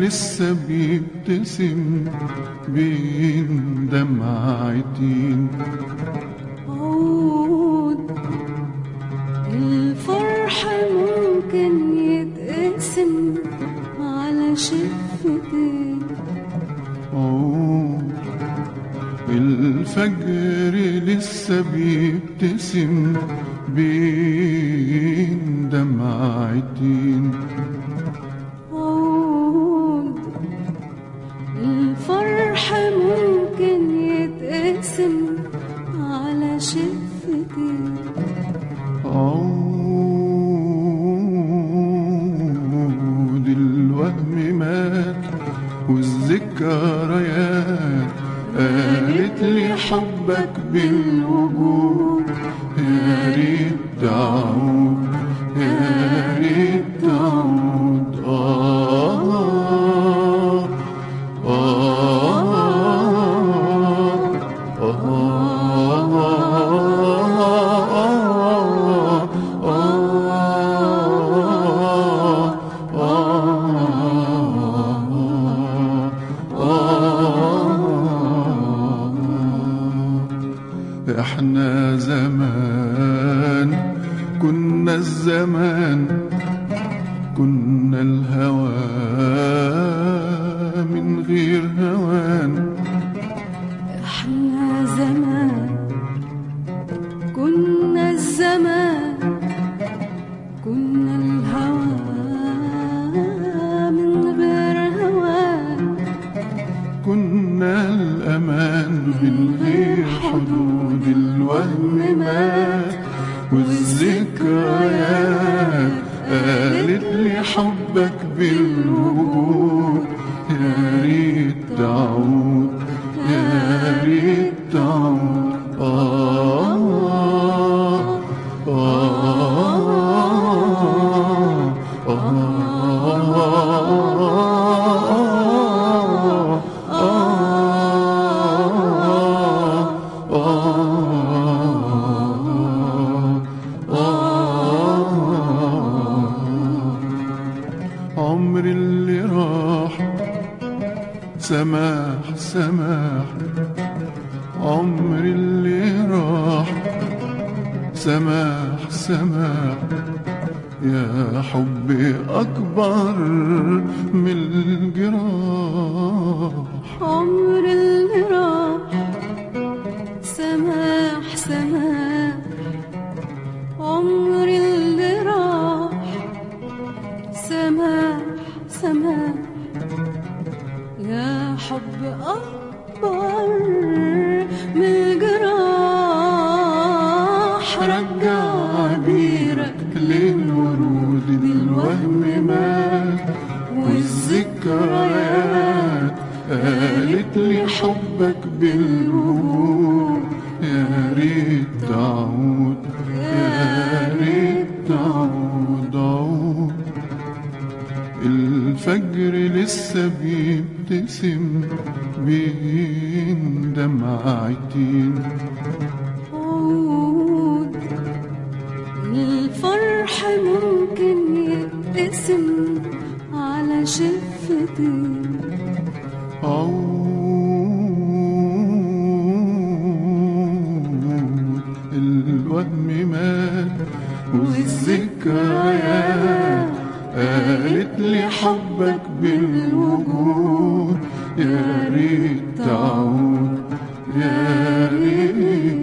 لسه بيبتسم بين دمعتين. عود الفرح ممكن يتقسم على شفتين. عود الفجر لسه بيبتسم بين دمعتين. عود الفرح ممكن يتقسم على شفتين. عود الوهم مات والذكريات قالت لي حبك بالوجود. يا ريت تعود يا ريت تعود. احنا زمان كنا الزمان، كنا الهوى من غير هوان. احنا زمان كنا الزمان، كنا الهوى من غير هوان. كنا الأمان من غير حدود. الوهم مات والذكريات قالت لي حبك بالوجود. يا ريت تعود يا ريت تعود. عمر اللي راح سماح سماح، عمر اللي راح سماح سماح. يا حبي أكبر من الجراح. عمر اللي راح سماح سماح، عمر اللي راح سماح سماح. يا حب أكبر من الجراح. رجع عبيرك للورود. الوهم مات والذكريات قالت لي حبك بالوجود. يا ريت تعود يا ريت تعود. عود الفجر لسه بيبتسم بين دمعتين. عود الفرح ممكن يتقسم على شفتين. عود الوهم مات والذكريات قالت لي حبك بالوجود. يا ريت تعود يا ريت